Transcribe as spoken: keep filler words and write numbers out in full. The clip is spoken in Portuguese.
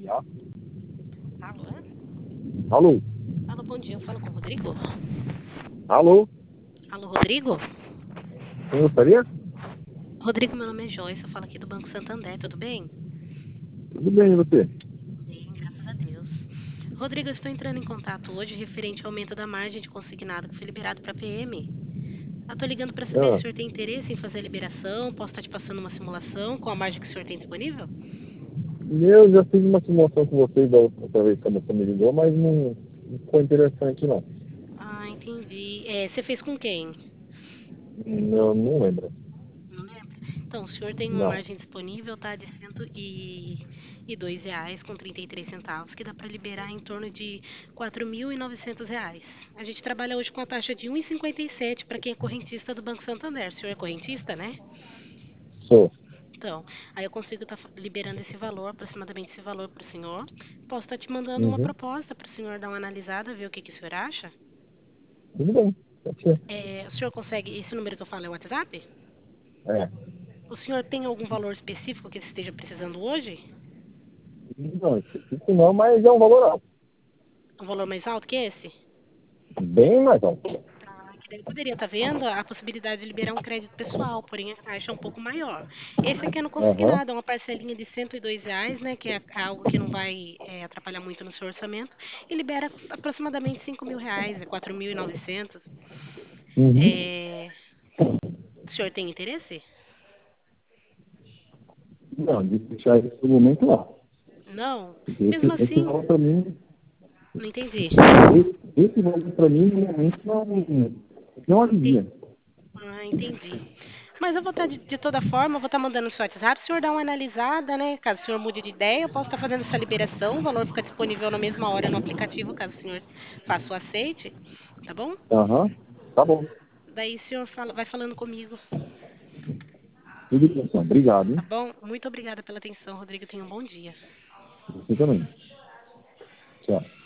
Já. Alô? Alô? Alô, bom dia. Eu falo com o Rodrigo? Alô? Alô, Rodrigo? Quem gostaria? Rodrigo, meu nome é Joyce. Eu falo aqui do Banco Santander. Tudo bem? Tudo bem, e você? Bem, graças a Deus. Rodrigo, eu estou entrando em contato hoje referente ao aumento da margem de consignado que foi liberado para a P M. Eu estou ligando para saber se o Ah, senhor tem interesse em fazer a liberação. Posso estar te passando uma simulação com a margem que o senhor tem disponível? eu já fiz uma simulação com vocês da outra vez que a moça me ligou, mas não, não ficou interessante, não. Ah, entendi. É, você fez com quem? Não, não lembro. Não lembro. Então, o senhor tem uma Não. margem disponível, tá, de cento e dois reais com trinta e três centavos, que dá para liberar em torno de quatro mil e novecentos reais. A gente trabalha hoje com a taxa de um e cinquenta e sete para quem é correntista do Banco Santander. O senhor é correntista, né? Sou. Então, aí eu consigo estar liberando esse valor, aproximadamente esse valor para o senhor. Posso estar te mandando uma Uhum. proposta para o senhor dar uma analisada, ver o que, que o senhor acha. Tudo bem, pode ser. É, o senhor consegue, esse número que eu falo é o WhatsApp? É. O senhor tem algum valor específico que esteja precisando hoje? Não, específico não, mas é um valor alto. Um valor mais alto que esse? Bem mais alto. Ah, que daí eu poderia estar vendo a possibilidade de liberar um crédito pessoal, porém a taxa é um pouco maior. Esse aqui é no Aham. consignado, é uma parcelinha de cento e dois reais, né, que é algo que não vai é, atrapalhar muito no seu orçamento, e libera aproximadamente cinco mil reais, é quatro mil e novecentos. Uhum. É, o senhor tem interesse? Não, de fechar esse no momento não. Não? Esse, Mesmo esse assim, valor para mim, não entendi. esse, esse valor para mim no momento não, não Ente- alivia. Ah, entendi. Mas eu vou estar, de, de toda forma, eu vou estar mandando no seu WhatsApp, o senhor dá uma analisada, né? Caso o senhor mude de ideia, eu posso estar fazendo essa liberação, o valor fica disponível na mesma hora no aplicativo, caso o senhor faça o aceite, tá bom? Aham. Tá bom. Daí o senhor fala, vai falando comigo, Tudo bem, então. Obrigado, tá hein? bom? Muito obrigada pela atenção, Rodrigo, tenha um bom dia. Você também. Tchau.